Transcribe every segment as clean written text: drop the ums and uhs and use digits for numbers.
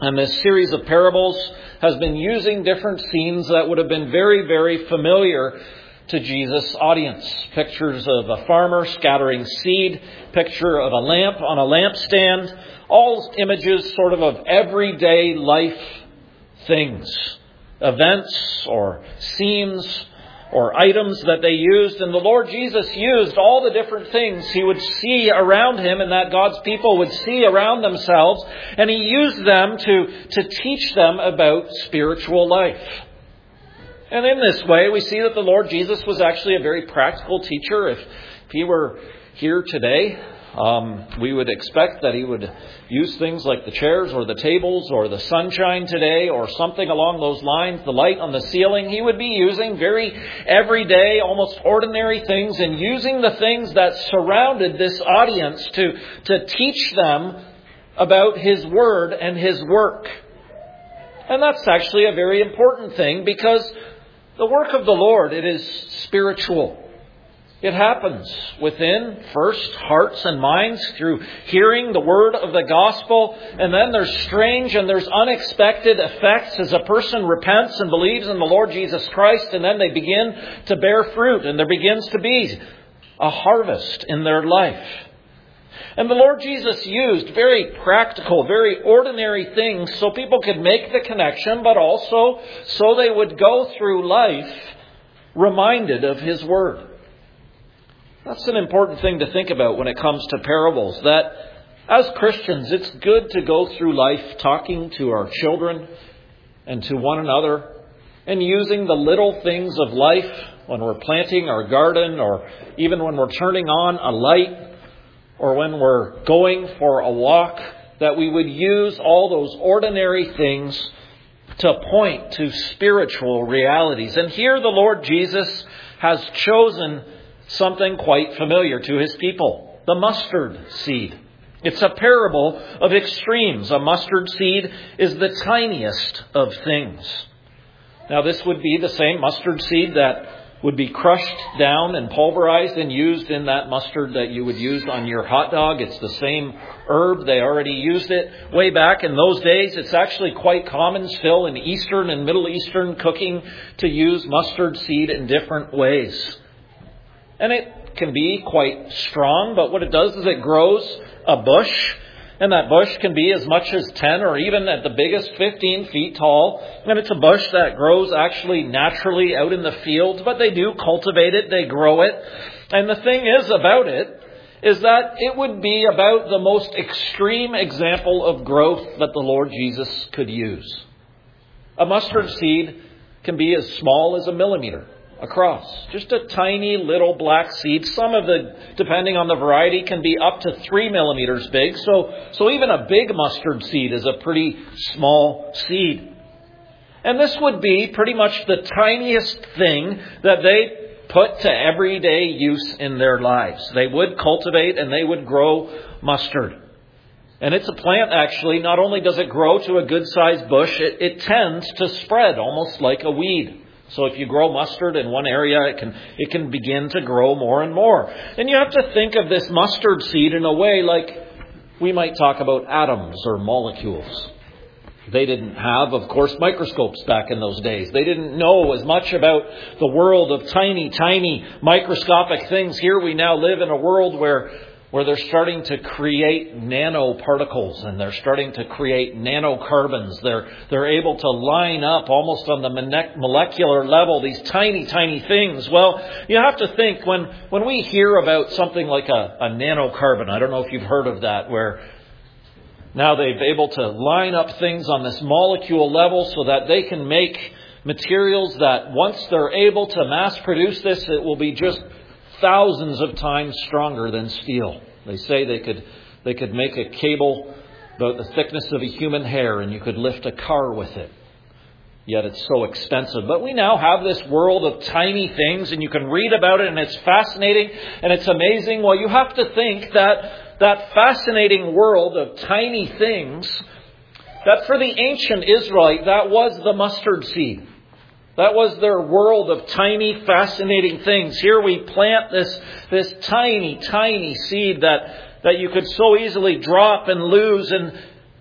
And this series of parables has been using different scenes that would have been very, very familiar to Jesus' audience. Pictures of a farmer scattering seed, picture of a lamp on a lampstand, all images sort of everyday life things, events or scenes or items that they used. And the Lord Jesus used all the different things He would see around Him and that God's people would see around themselves. And He used them to teach them about spiritual life. And in this way, we see that the Lord Jesus was actually a very practical teacher. If He were here today, we would expect that He would use things like the chairs or the tables or the sunshine today or something along those lines, the light on the ceiling. He would be using very everyday, almost ordinary things and using the things that surrounded this audience to teach them about His Word and His work. And that's actually a very important thing because the work of the Lord, it is spiritual. It happens within, first, hearts and minds through hearing the word of the gospel. And then there's strange and there's unexpected effects as a person repents and believes in the Lord Jesus Christ. And then they begin to bear fruit and there begins to be a harvest in their life. And the Lord Jesus used very practical, very ordinary things so people could make the connection, but also so they would go through life reminded of His Word. That's an important thing to think about when it comes to parables, that as Christians, it's good to go through life talking to our children and to one another and using the little things of life when we're planting our garden or even when we're turning on a light or when we're going for a walk, that we would use all those ordinary things to point to spiritual realities. And here the Lord Jesus has chosen something quite familiar to His people, the mustard seed. It's a parable of extremes. A mustard seed is the tiniest of things. Now this would be the same mustard seed that would be crushed down and pulverized and used in that mustard that you would use on your hot dog. It's the same herb. They already used it way back in those days. It's actually quite common still in Eastern and Middle Eastern cooking to use mustard seed in different ways. And it can be quite strong, but what it does is it grows a bush. And that bush can be as much as 10 or even at the biggest 15 feet tall. And it's a bush that grows actually naturally out in the fields, but they do cultivate it, they grow it. And the thing is about it is that it would be about the most extreme example of growth that the Lord Jesus could use. A mustard seed can be as small as a millimeter across. Just a tiny little black seed. Some of the, depending on the variety, can be up to 3 millimeters big. So even a big mustard seed is a pretty small seed. And this would be pretty much the tiniest thing that they put to everyday use in their lives. They would cultivate and they would grow mustard. And it's a plant, actually. Not only does it grow to a good-sized bush, it tends to spread almost like a weed. So if you grow mustard in one area, it can begin to grow more and more. And you have to think of this mustard seed in a way like we might talk about atoms or molecules. They didn't have, of course, microscopes back in those days. They didn't know as much about the world of tiny, tiny microscopic things. Here we now live in a world where they're starting to create nanoparticles and they're starting to create nanocarbons. They're able to line up almost on the molecular level these tiny, tiny things. Well, you have to think when we hear about something like a nanocarbon, I don't know if you've heard of that, where now they've able to line up things on this molecule level so that they can make materials that once they're able to mass produce this, it will be just thousands of times stronger than steel. They say they could make a cable about the thickness of a human hair and you could lift a car with it. Yet it's so expensive. But we now have this world of tiny things and you can read about it and it's fascinating and it's amazing. Well, you have to think that fascinating world of tiny things, that for the ancient Israelite, that was the mustard seed. That was their world of tiny, fascinating things. Here we plant this tiny, tiny seed that you could so easily drop and lose.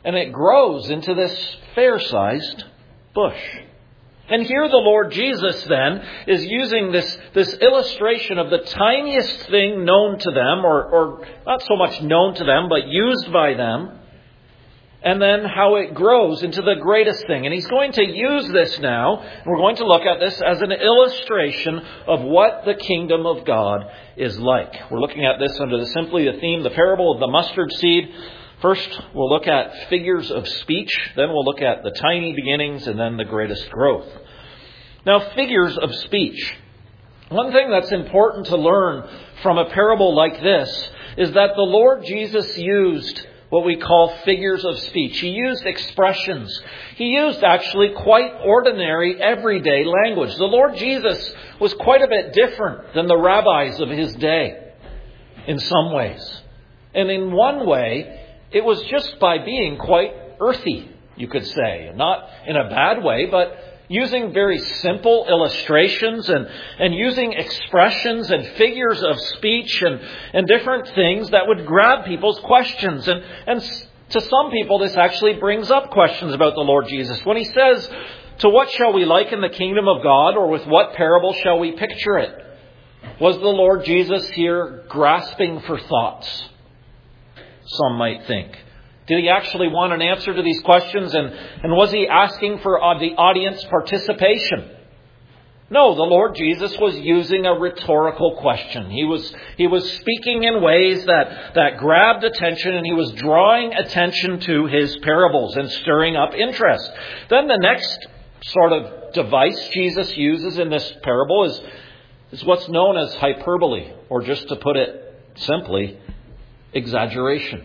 And it grows into this fair-sized bush. And here the Lord Jesus then is using this illustration of the tiniest thing known to them, or not so much known to them, but used by them, and then how it grows into the greatest thing. And he's going to use this now, and we're going to look at this as an illustration of what the kingdom of God is like. We're looking at this under simply the theme, the parable of the mustard seed. First, we'll look at figures of speech, then we'll look at the tiny beginnings, and then the greatest growth. Now, figures of speech. One thing that's important to learn from a parable like this is that the Lord Jesus used what we call figures of speech. He used expressions. He used actually quite ordinary, everyday language. The Lord Jesus was quite a bit different than the rabbis of his day in some ways. And in one way, it was just by being quite earthy, you could say. Not in a bad way, but using very simple illustrations and using expressions and figures of speech and different things that would grab people's questions. And to some people, this actually brings up questions about the Lord Jesus. When he says, "To what shall we liken the kingdom of God?" or "With what parable shall we picture it?" Was the Lord Jesus here grasping for thoughts? Some might think. Did he actually want an answer to these questions? And was he asking for the audience participation? No, the Lord Jesus was using a rhetorical question. He was speaking in ways that grabbed attention, and he was drawing attention to his parables and stirring up interest. Then the next sort of device Jesus uses in this parable is what's known as hyperbole, or just to put it simply, exaggeration.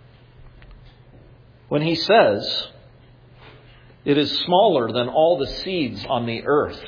When he says, "It is smaller than all the seeds on the earth,"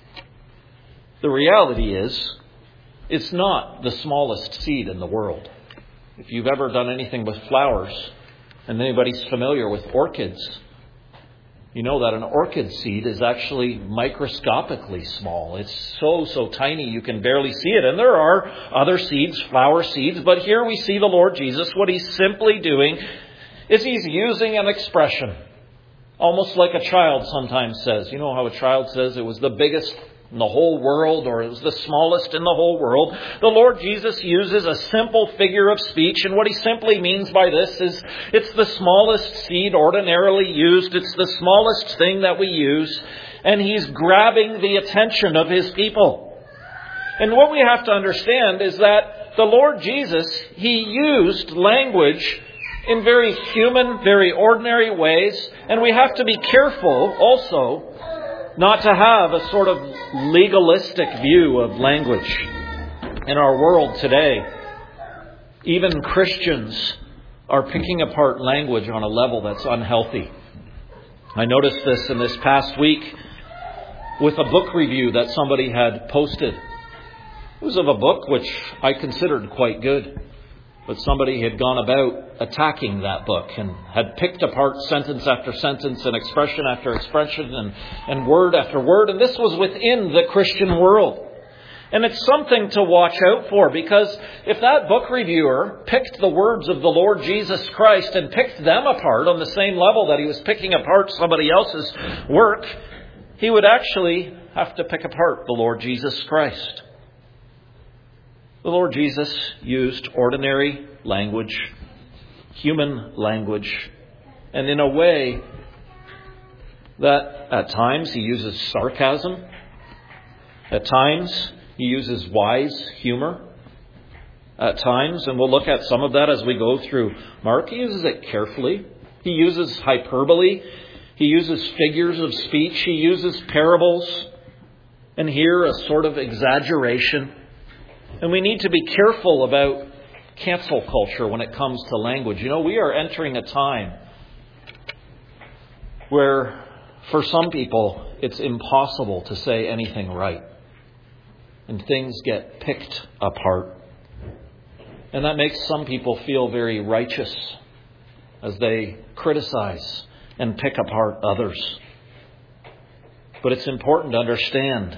the reality is, it's not the smallest seed in the world. If you've ever done anything with flowers, and anybody's familiar with orchids, you know that an orchid seed is actually microscopically small. It's so tiny you can barely see it. And there are other seeds, flower seeds, but here we see the Lord Jesus. What he's simply doing is he's using an expression, almost like a child sometimes says. You know how a child says it was the biggest in the whole world, or it was the smallest in the whole world. The Lord Jesus uses a simple figure of speech, and what he simply means by this is it's the smallest seed ordinarily used. It's the smallest thing that we use, and he's grabbing the attention of his people. And what we have to understand is that the Lord Jesus, he used language in very human, very ordinary ways. And we have to be careful also not to have a sort of legalistic view of language. In our world today, even Christians are picking apart language on a level that's unhealthy. I noticed this in this past week with a book review that somebody had posted. It was of a book which I considered quite good. But somebody had gone about attacking that book and had picked apart sentence after sentence and expression after expression and word after word. And this was within the Christian world. And it's something to watch out for, because if that book reviewer picked the words of the Lord Jesus Christ and picked them apart on the same level that he was picking apart somebody else's work, he would actually have to pick apart the Lord Jesus Christ. The Lord Jesus used ordinary language, human language, and in a way that at times he uses sarcasm, at times he uses wise humor, at times, and we'll look at some of that as we go through Mark, he uses it carefully. He uses hyperbole, he uses figures of speech, he uses parables, and here a sort of exaggeration. And we need to be careful about cancel culture when it comes to language. You know, we are entering a time where, for some people, it's impossible to say anything right. And things get picked apart. And that makes some people feel very righteous as they criticize and pick apart others. But it's important to understand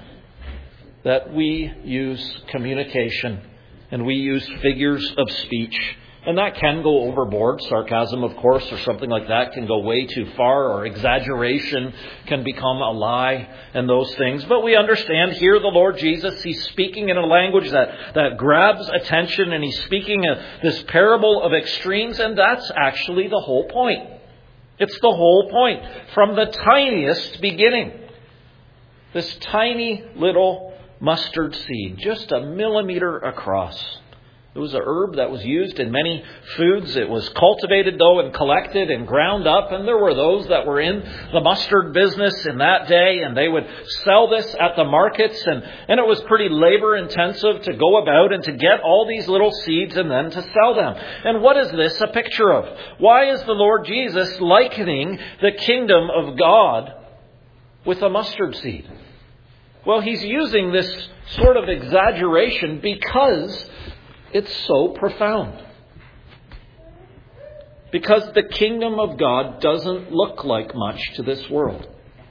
that we use communication and we use figures of speech And that can go overboard. Sarcasm, of course, or something like that can go way too far, or exaggeration can become a lie and those things. But we understand here the Lord Jesus, He's speaking in a language that grabs attention, and He's speaking this parable of extremes, and that's actually the whole point. It's the whole point. From the tiniest beginning. This tiny little mustard seed, just a millimeter across. It was a herb that was used in many foods. It was cultivated, though, and collected and ground up. And there were those that were in the mustard business in that day, and they would sell this at the markets. And it was pretty labor intensive to go about and to get all these little seeds and then to sell them. And what is this a picture of? Why is the Lord Jesus likening the kingdom of God with a mustard seed? Well, He's using this sort of exaggeration because it's so profound. Because the kingdom of God doesn't look like much to this world.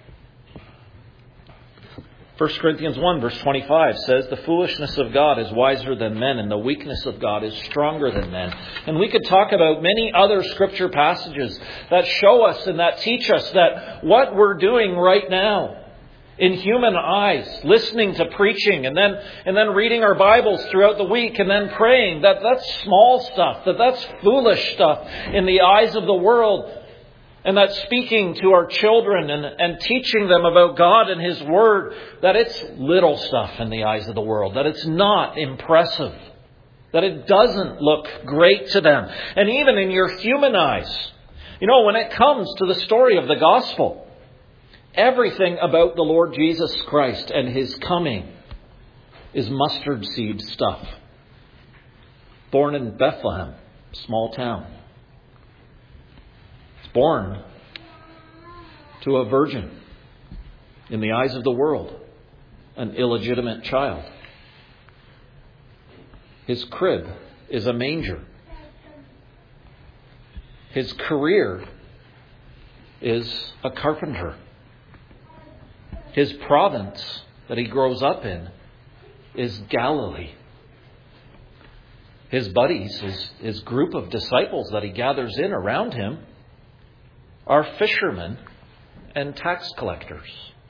1 Corinthians 1 verse 25 says, "The foolishness of God is wiser than men, and the weakness of God is stronger than men." And we could talk about many other scripture passages that show us and that teach us that what we're doing right now, in human eyes, listening to preaching and then reading our Bibles throughout the week and then praying, that's small stuff, that's foolish stuff in the eyes of the world. And that speaking to our children and teaching them about God and His Word, that it's little stuff in the eyes of the world, that it's not impressive, that it doesn't look great to them. And even in your human eyes, when it comes to the story of the gospel, everything about the Lord Jesus Christ and His coming is mustard seed stuff. Born in Bethlehem, small town. It's born to a virgin. In the eyes of the world, an illegitimate child. His crib is a manger. His career is a carpenter. His province that He grows up in is Galilee. His buddies, his group of disciples that He gathers in around Him, are fishermen and tax collectors.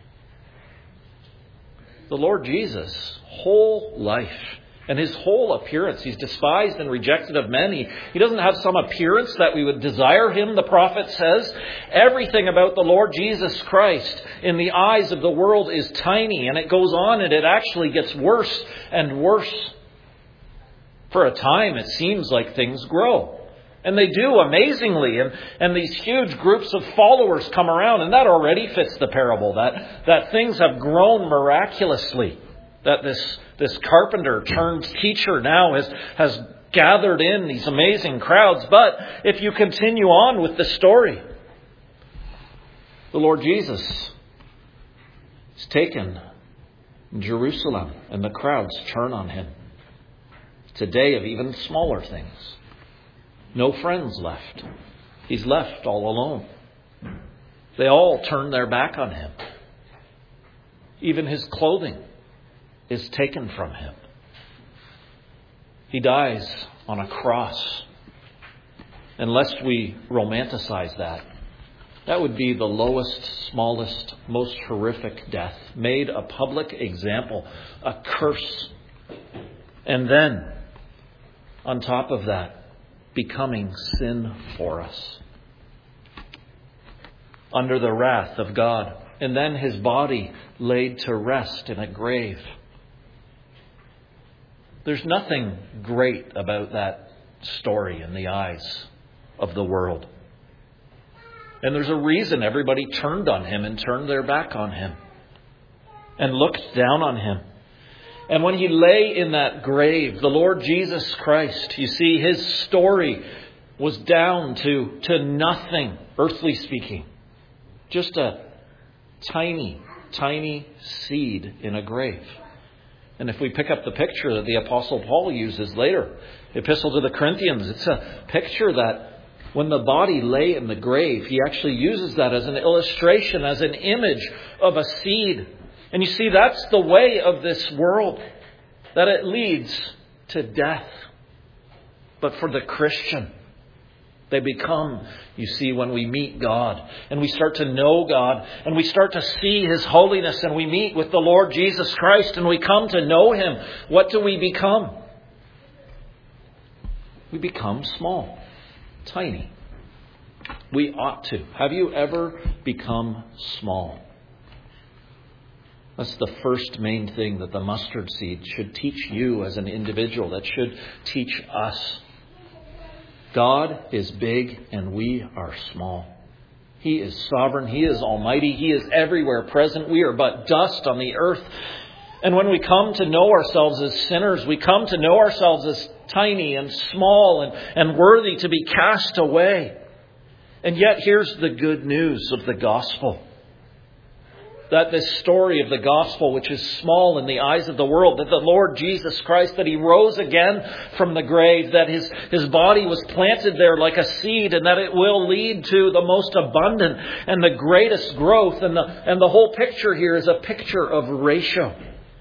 The Lord Jesus' whole life and His whole appearance, He's despised and rejected of men. He doesn't have some appearance that we would desire Him, the prophet says. Everything about the Lord Jesus Christ in the eyes of the world is tiny, and it goes on and it actually gets worse and worse. For a time, it seems like things grow. And they do amazingly. And these huge groups of followers come around, and that already fits the parable, that things have grown miraculously. That this carpenter turned teacher now has gathered in these amazing crowds. But if you continue on with the story, the Lord Jesus is taken in Jerusalem and the crowds turn on Him. It's a day of even smaller things. No friends left. He's left all alone. They all turn their back on Him. Even His clothing is taken from Him. He dies on a cross. And lest we romanticize that would be the lowest, smallest, most horrific death. Made a public example, a curse. And then, on top of that, becoming sin for us. Under the wrath of God. And then His body laid to rest in a grave. There's nothing great about that story in the eyes of the world. And there's a reason everybody turned on Him and turned their back on Him and looked down on Him. And when He lay in that grave, the Lord Jesus Christ, you see, His story was down to nothing, earthly speaking. Just a tiny, tiny seed in a grave. And if we pick up the picture that the Apostle Paul uses later, Epistle to the Corinthians, it's a picture that when the body lay in the grave, he actually uses that as an illustration, as an image of a seed. And you see, that's the way of this world, that it leads to death. But for the Christian, they become, you see, when we meet God and we start to know God and we start to see His holiness and we meet with the Lord Jesus Christ and we come to know Him, what do we become? We become small, tiny. We ought to. Have you ever become small? That's the first main thing that the mustard seed should teach you as an individual, that should teach us. God is big and we are small. He is sovereign. He is almighty. He is everywhere present. We are but dust on the earth. And when we come to know ourselves as sinners, we come to know ourselves as tiny and small and worthy to be cast away. And yet here's the good news of the gospel. That this story of the gospel, which is small in the eyes of the world, that the Lord Jesus Christ, that He rose again from the grave, that His body was planted there like a seed, and that it will lead to the most abundant and the greatest growth. And the whole picture here is a picture of ratio.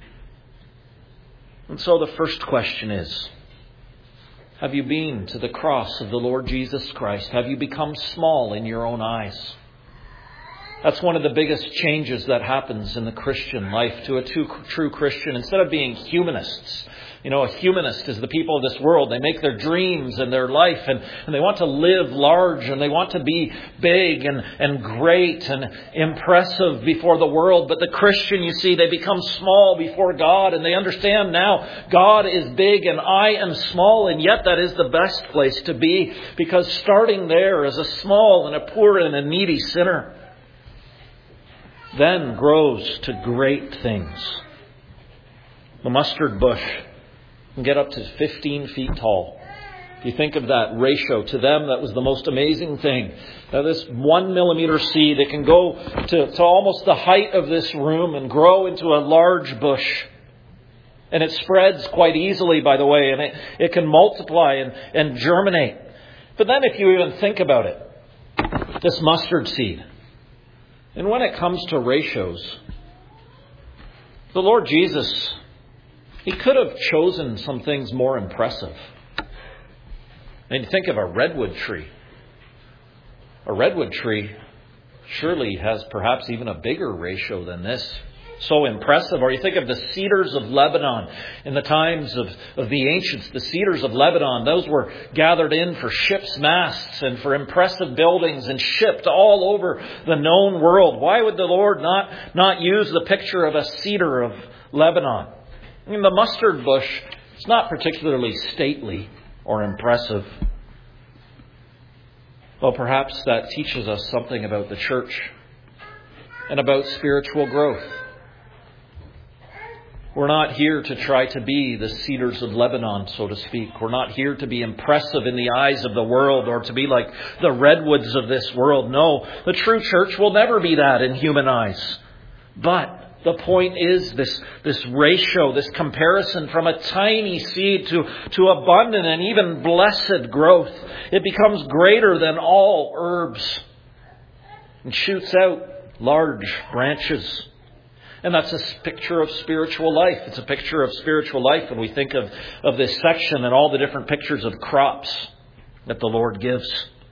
And so the first question is, have you been to the cross of the Lord Jesus Christ? Have you become small in your own eyes? That's one of the biggest changes that happens in the Christian life to a true Christian. Instead of being humanists, a humanist is the people of this world. They make their dreams and their life and they want to live large and they want to be big and great and impressive before the world. But the Christian, you see, they become small before God and they understand now God is big and I am small, and yet that is the best place to be, because starting there as a small and a poor and a needy sinner then grows to great things. The mustard bush can get up to 15 feet tall. If you think of that ratio, to them that was the most amazing thing. Now this 1 millimeter seed, it can go to almost the height of this room and grow into a large bush. And it spreads quite easily, by the way, and it can multiply and germinate. But then if you even think about it, this mustard seed, and when it comes to ratios, the Lord Jesus, He could have chosen some things more impressive. And you think of a redwood tree. A redwood tree surely has perhaps even a bigger ratio than this. So impressive. Or you think of the cedars of Lebanon. In the times of the ancients, the cedars of Lebanon, those were gathered in for ships' masts and for impressive buildings and shipped all over the known world. Why would the Lord not use the picture of a cedar of Lebanon? I mean, the mustard bush, it's not particularly stately or impressive. Well, perhaps that teaches us something about the church and about spiritual growth. We're not here to try to be the cedars of Lebanon, so to speak. We're not here to be impressive in the eyes of the world or to be like the redwoods of this world. No, the true church will never be that in human eyes. But the point is this ratio, this comparison from a tiny seed to abundant and even blessed growth. It becomes greater than all herbs and shoots out large branches. And that's a picture of spiritual life. It's a picture of spiritual life when we think of this section and all the different pictures of crops that the Lord gives.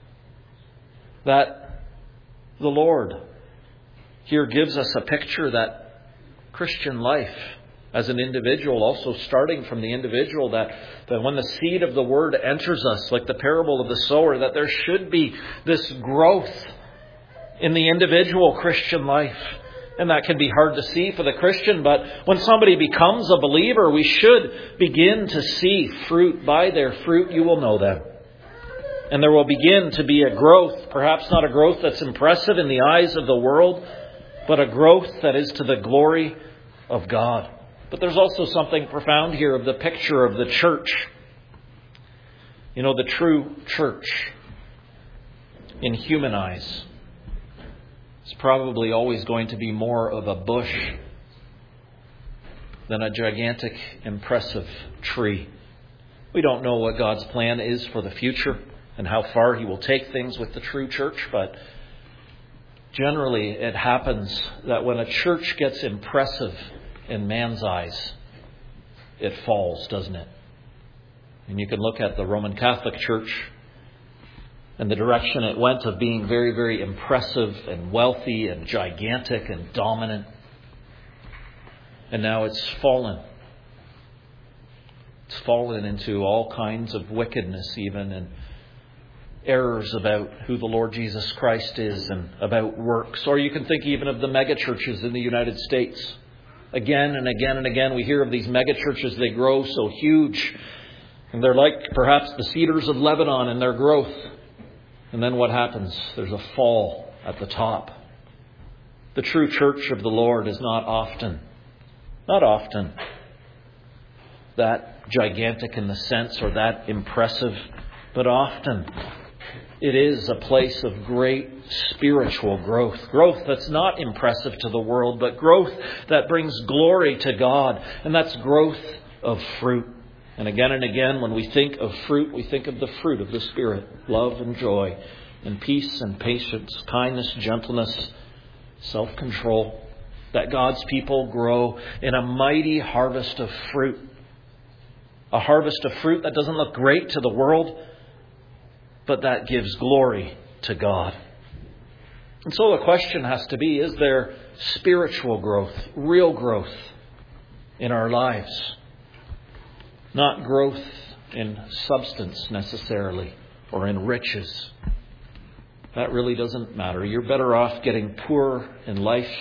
That the Lord here gives us a picture that Christian life as an individual, also starting from the individual, that when the seed of the Word enters us, like the parable of the sower, that there should be this growth in the individual Christian life. And that can be hard to see for the Christian, but when somebody becomes a believer, we should begin to see fruit. By their fruit you will know them. And there will begin to be a growth, perhaps not a growth that's impressive in the eyes of the world, but a growth that is to the glory of God. But there's also something profound here of the picture of the church. The true church in human eyes, it's probably always going to be more of a bush than a gigantic, impressive tree. We don't know what God's plan is for the future and how far He will take things with the true church, but generally it happens that when a church gets impressive in man's eyes, it falls, doesn't it? And you can look at the Roman Catholic Church and the direction it went of being very, very impressive and wealthy and gigantic and dominant. And now it's fallen. It's fallen into all kinds of wickedness even, and errors about who the Lord Jesus Christ is and about works. Or you can think even of the megachurches in the United States. Again and again and again we hear of these megachurches. They grow so huge. And they're like perhaps the cedars of Lebanon in their growth. And then what happens? There's a fall at the top. The true church of the Lord is not often that gigantic in the sense or that impressive, but often it is a place of great spiritual growth. Growth that's not impressive to the world, but growth that brings glory to God. And that's growth of fruit. And again, when we think of fruit, we think of the fruit of the Spirit. Love and joy and peace and patience, kindness, gentleness, self-control. That God's people grow in a mighty harvest of fruit. A harvest of fruit that doesn't look great to the world, but that gives glory to God. And so the question has to be, is there spiritual growth, real growth in our lives? Not growth in substance necessarily, or in riches. That really doesn't matter. You're better off getting poor in life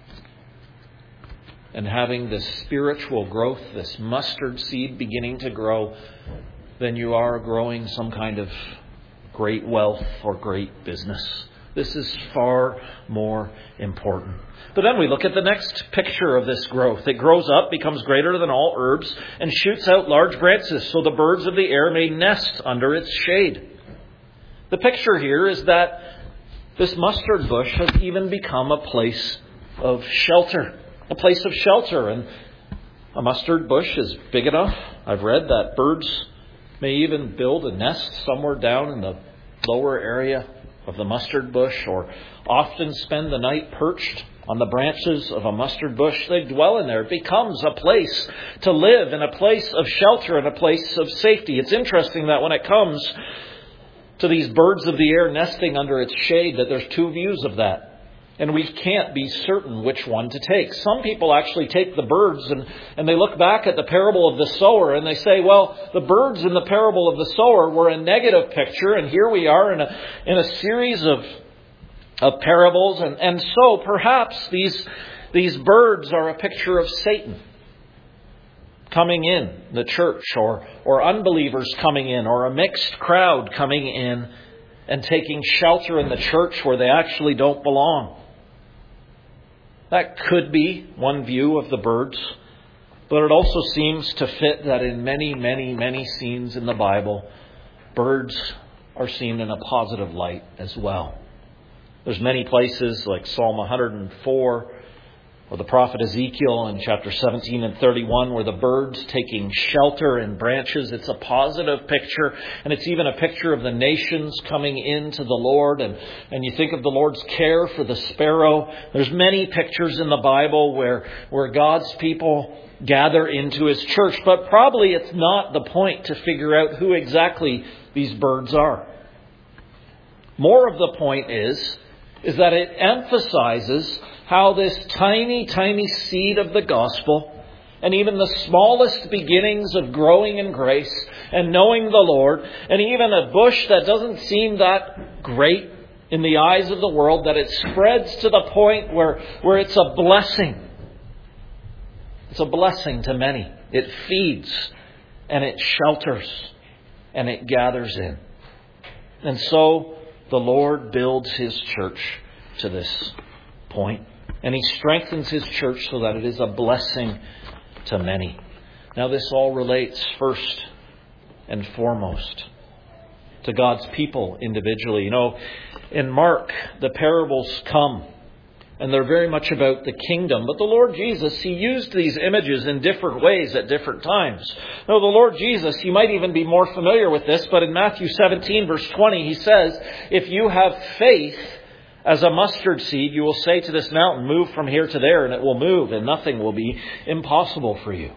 and having this spiritual growth, this mustard seed beginning to grow, than you are growing some kind of great wealth or great business. This is far more important. But then we look at the next picture of this growth. It grows up, becomes greater than all herbs, and shoots out large branches so the birds of the air may nest under its shade. The picture here is that this mustard bush has even become a place of shelter. A place of shelter. And a mustard bush is big enough, I've read, that birds may even build a nest somewhere down in the lower area of the mustard bush, or often spend the night perched on the branches of a mustard bush. They dwell in there. It becomes a place to live, and a place of shelter, and a place of safety. It's interesting that when it comes to these birds of the air nesting under its shade, that there's two views of that. And we can't be certain which one to take. Some people actually take the birds and they look back at the parable of the sower and they say, well, the birds in the parable of the sower were a negative picture, and here we are in a series of parables. And so perhaps these birds are a picture of Satan coming in the church, or unbelievers coming in, or a mixed crowd coming in and taking shelter in the church where they actually don't belong. That could be one view of the birds, but it also seems to fit that in many, many, many scenes in the Bible, birds are seen in a positive light as well. There's many places like Psalm 104, or the prophet Ezekiel in chapter 17 and 31, where the birds taking shelter in branches. It's a positive picture, and it's even a picture of the nations coming into the Lord. And you think of the Lord's care for the sparrow. There's many pictures in the Bible where God's people gather into His church. But probably it's not the point to figure out who exactly these birds are. More of the point is that it emphasizes how this tiny, tiny seed of the gospel, and even the smallest beginnings of growing in grace and knowing the Lord, and even a bush that doesn't seem that great in the eyes of the world, that it spreads to the point where it's a blessing. It's a blessing to many. It feeds and it shelters and it gathers in. And so the Lord builds His church to this point. And He strengthens His church so that it is a blessing to many. Now this all relates first and foremost to God's people individually. You know, in Mark, the parables come and they're very much about the kingdom. But the Lord Jesus, He used these images in different ways at different times. Now the Lord Jesus, you might even be more familiar with this, but in Matthew 17 verse 20, He says, if you have faith as a mustard seed, you will say to this mountain, move from here to there, and it will move, and nothing will be impossible for you.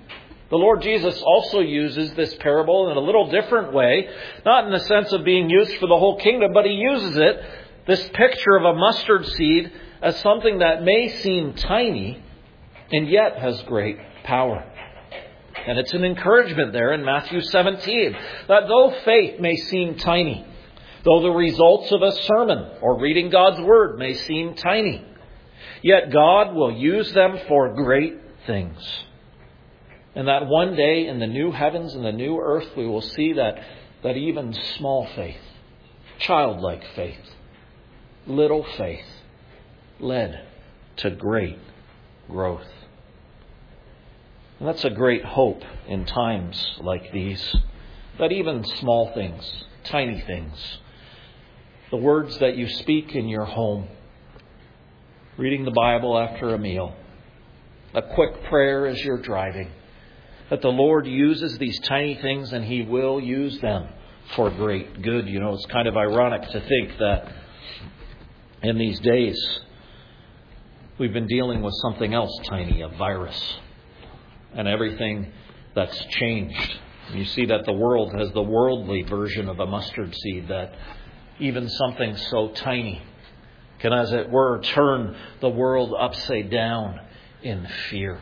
The Lord Jesus also uses this parable in a little different way, not in the sense of being used for the whole kingdom, but He uses it, this picture of a mustard seed, as something that may seem tiny and yet has great power. And it's an encouragement there in Matthew 17, that though faith may seem tiny, though the results of a sermon or reading God's Word may seem tiny, yet God will use them for great things. And that one day in the new heavens and the new earth, we will see that even small faith, childlike faith, little faith, led to great growth. And that's a great hope in times like these, that even small things, tiny things, the words that you speak in your home, reading the Bible after a meal, a quick prayer as you're driving, that the Lord uses these tiny things and He will use them for great good. You know, it's kind of ironic to think that in these days we've been dealing with something else tiny, a virus, and everything that's changed. And you see that the world has the worldly version of a mustard seed, that even something so tiny can, as it were, turn the world upside down in fear,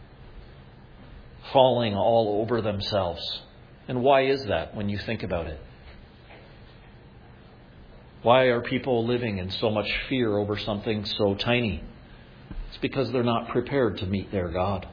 falling all over themselves. And why is that when you think about it? Why are people living in so much fear over something so tiny? It's because they're not prepared to meet their God.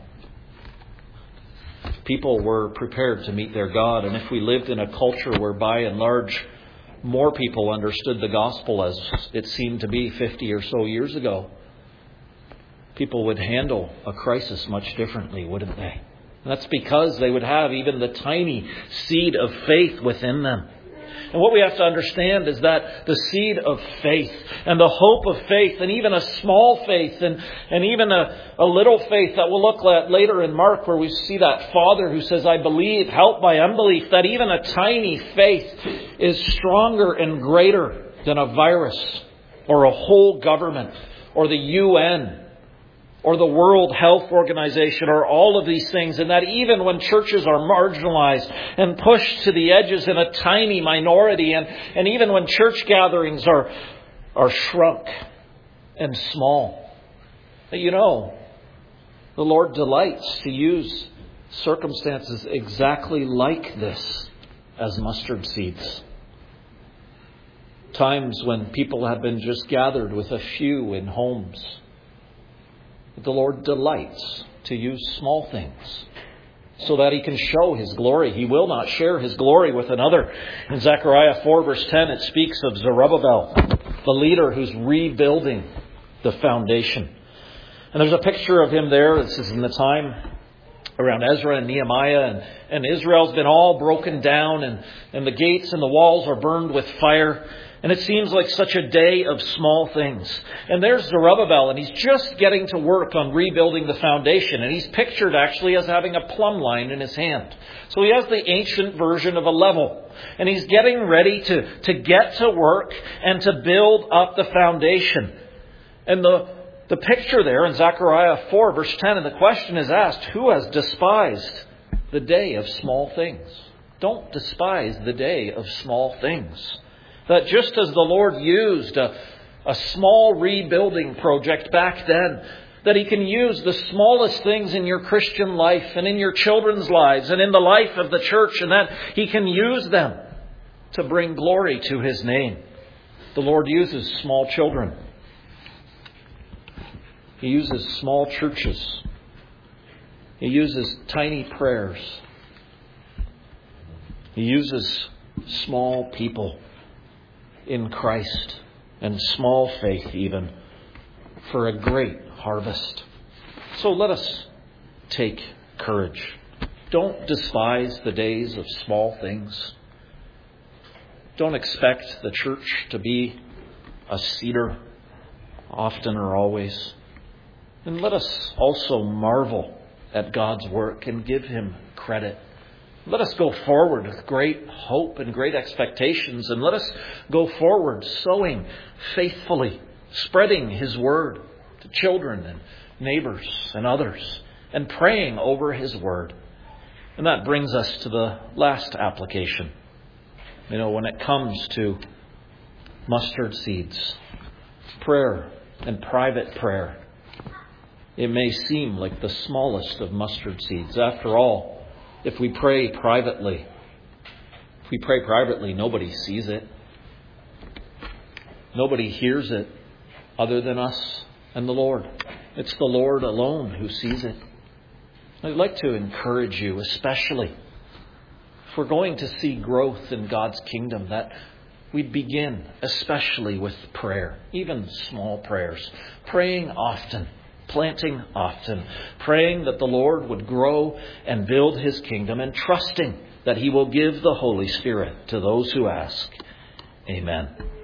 People were prepared to meet their God, and if we lived in a culture where by and large more people understood the gospel as it seemed to be 50 or so years ago, people would handle a crisis much differently, wouldn't they? And that's because they would have even the tiny seed of faith within them. And what we have to understand is that the seed of faith and the hope of faith, and even a small faith and even a little faith that we'll look at later in Mark, where we see that father who says, I believe, help my unbelief, that even a tiny faith is stronger and greater than a virus or a whole government or the UN or the World Health Organization, or all of these things, and that even when churches are marginalized and pushed to the edges in a tiny minority, and even when church gatherings are shrunk and small, you know, the Lord delights to use circumstances exactly like this as mustard seeds. Times when people have been just gathered with a few in homes. The Lord delights to use small things so that He can show His glory. He will not share His glory with another. In Zechariah 4 verse 10, it speaks of Zerubbabel, the leader who's rebuilding the foundation. And there's a picture of him there. This is in the time around Ezra and Nehemiah, and Israel's been all broken down, and the gates and the walls are burned with fire. And it seems like such a day of small things. And there's Zerubbabel, and he's just getting to work on rebuilding the foundation. And he's pictured actually as having a plumb line in his hand. So he has the ancient version of a level. And he's getting ready to get to work and to build up the foundation. And the picture there in Zechariah 4 verse 10, and the question is asked, who has despised the day of small things? Don't despise the day of small things. That just as the Lord used a small rebuilding project back then, that He can use the smallest things in your Christian life and in your children's lives and in the life of the church, and that He can use them to bring glory to His name. The Lord uses small children. He uses small churches. He uses tiny prayers. He uses small people in Christ, and small faith even, for a great harvest. So let us take courage. Don't despise the days of small things. Don't expect the church to be a cedar often or always. And let us also marvel at God's work and give Him credit. Let us go forward with great hope and great expectations, and let us go forward sowing faithfully, spreading His word to children and neighbors and others, and praying over His word. And that brings us to the last application. When it comes to mustard seeds, prayer and private prayer, it may seem like the smallest of mustard seeds. After all, if we pray privately, nobody sees it. Nobody hears it other than us and the Lord. It's the Lord alone who sees it. I'd like to encourage you, especially if we're going to see growth in God's kingdom, that we'd begin especially with prayer, even small prayers, praying often, planting often, praying that the Lord would grow and build His kingdom, and trusting that He will give the Holy Spirit to those who ask. Amen.